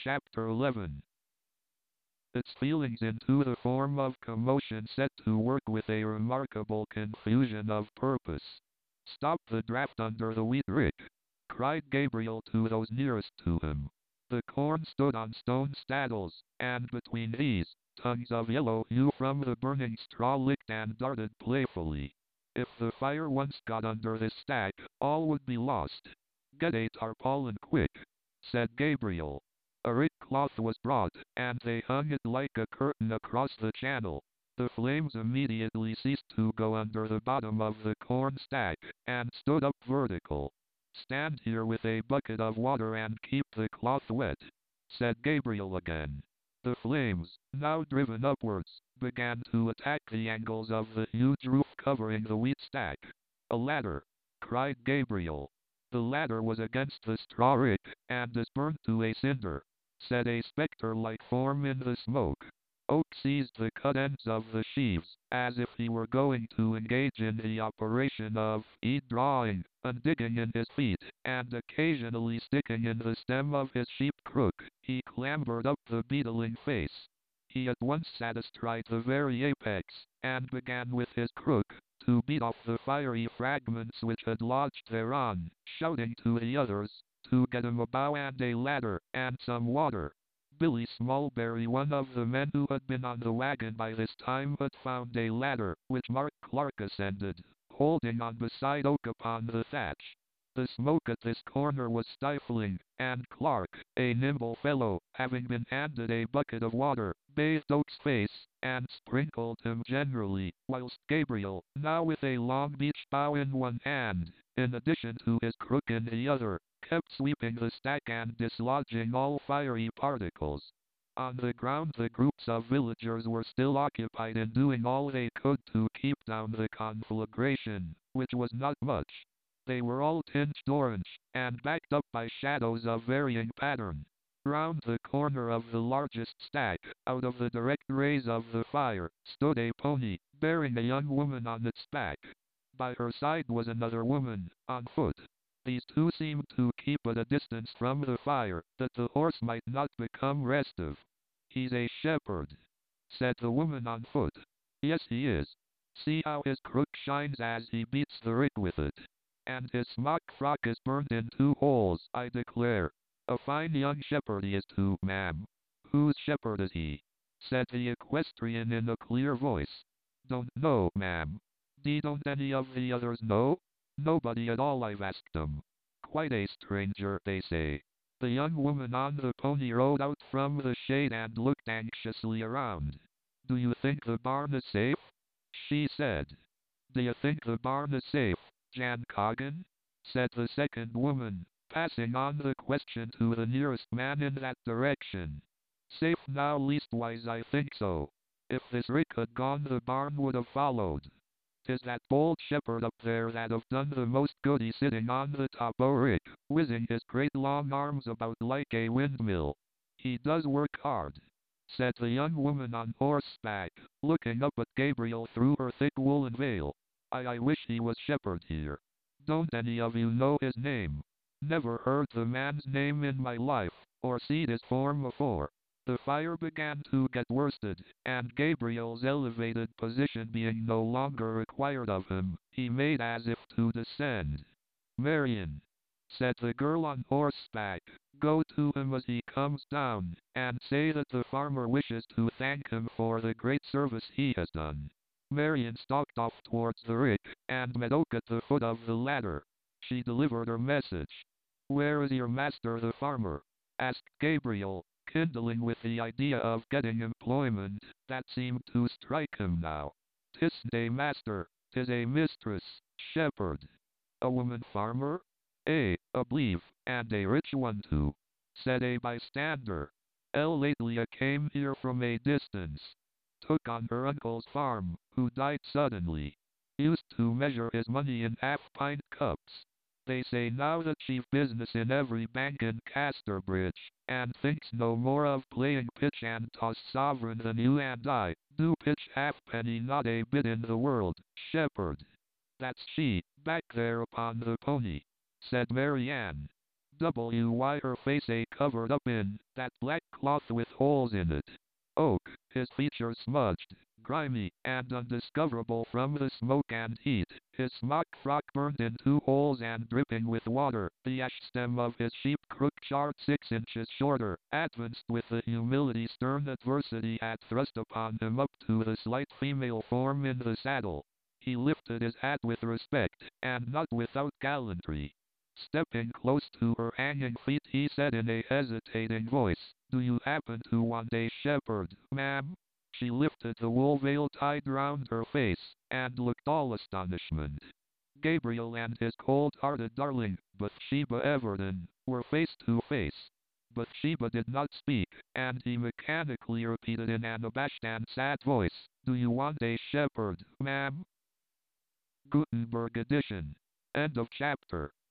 Chapter 11. Its feelings into the form of commotion set to work with a remarkable confusion of purpose. "Stop the draft under the wheat rick!" cried Gabriel to those nearest to him. The corn stood on stone staddles, and between these, tongues of yellow hue from the burning straw licked and darted playfully. If the fire once got under this stack, all would be lost. "Get a tarpaulin quick," said Gabriel. A rick cloth was brought, and they hung it like a curtain across the channel. The flames immediately ceased to go under the bottom of the corn stack, and stood up vertical. "Stand here with a bucket of water and keep the cloth wet," said Gabriel again. The flames, now driven upwards, began to attack the angles of the huge roof covering the wheat stack. "A ladder!" cried Gabriel. "The ladder was against the straw rick, and is burnt to a cinder," said a spectre-like form in the smoke. Oak seized the cut ends of the sheaves, as if he were going to engage in the operation of drawing, undigging in his feet, and occasionally sticking in the stem of his sheep crook. He clambered up the beetling face. He at once sat astride the very apex, and began with his crook to beat off the fiery fragments which had lodged thereon, shouting to the others to get him a bow and a ladder, and some water. Billy Smallberry, one of the men who had been on the wagon by this time, had found a ladder, which Mark Clark ascended, holding on beside Oak upon the thatch. The smoke at this corner was stifling, and Clark, a nimble fellow, having been handed a bucket of water, bathed Oak's face, and sprinkled him generally, whilst Gabriel, now with a long beech bough in one hand, in addition to his crook in the other, kept sweeping the stack and dislodging all fiery particles. On the ground the groups of villagers were still occupied in doing all they could to keep down the conflagration, which was not much. They were all tinged orange, and backed up by shadows of varying pattern. Round the corner of the largest stack, out of the direct rays of the fire, stood a pony, bearing a young woman on its back. By her side was another woman, on foot. These two seemed to keep at a distance from the fire, that the horse might not become restive. "He's a shepherd," said the woman on foot. "Yes, he is. See how his crook shines as he beats the rick with it. And his smock frock is burned in 2 holes, I declare. A fine young shepherd he is too, ma'am." "Whose shepherd is he?" said the equestrian in a clear voice. "Don't know, ma'am." Don't any of the others know?" "Nobody at all, I've asked them. Quite a stranger, they say." The young woman on the pony rode out from the shade and looked anxiously around. "Do you think the barn is safe?" she said. "Do you think the barn is safe, Jan Coggan?" said the second woman, passing on the question to the nearest man in that direction. "Safe now, leastwise I think so. If this rick had gone the barn would have followed. 'Tis that bold shepherd up there that have done the most good, he sitting on the top o' rick, whizzing his great long arms about like a windmill. He does work hard," said the young woman on horseback, looking up at Gabriel through her thick woolen veil. I wish he was shepherd here. Don't any of you know his name?" "Never heard the man's name in my life, or seed his form afore." The fire began to get worsted, and Gabriel's elevated position being no longer required of him, he made as if to descend. "Marion," said the girl on horseback, "go to him as he comes down, and say that the farmer wishes to thank him for the great service he has done." Marion stalked off towards the rick, and met Oak at the foot of the ladder. She delivered her message. "Where is your master the farmer?" asked Gabriel, kindling with the idea of getting employment, that seemed to strike him now. "'Tisn't a master, 'tis a mistress, shepherd." "A woman farmer?" "A believe, and a rich one too," said a bystander. Lately came here from a distance. Took on her uncle's farm, who died suddenly. Used to measure his money in half-pint cups. They say now that she've business in every bank in Casterbridge, and thinks no more of playing pitch and toss sovereign than you and I do pitch halfpenny, not a bit in the world. Shepherd. That's she, back there upon the pony," said Mary Ann. Why her face a covered up in that black cloth with holes in it. Oak, his features smudged, grimy, and undiscoverable from the smoke and heat, his smock frock burned in 2 holes and dripping with water, the ash stem of his sheep crook charred 6 inches shorter, advanced with the humility stern adversity had thrust upon him up to the slight female form in the saddle. He lifted his hat with respect, and not without gallantry. Stepping close to her hanging feet, he said in a hesitating voice, "Do you happen to want a shepherd, ma'am?" She lifted the wool veil tied round her face, and looked all astonishment. Gabriel and his cold-hearted darling, Bathsheba Everton, were face to face. Bathsheba did not speak, and he mechanically repeated in an abashed and sad voice, "Do you want a shepherd, ma'am?" Gutenberg edition. End of chapter.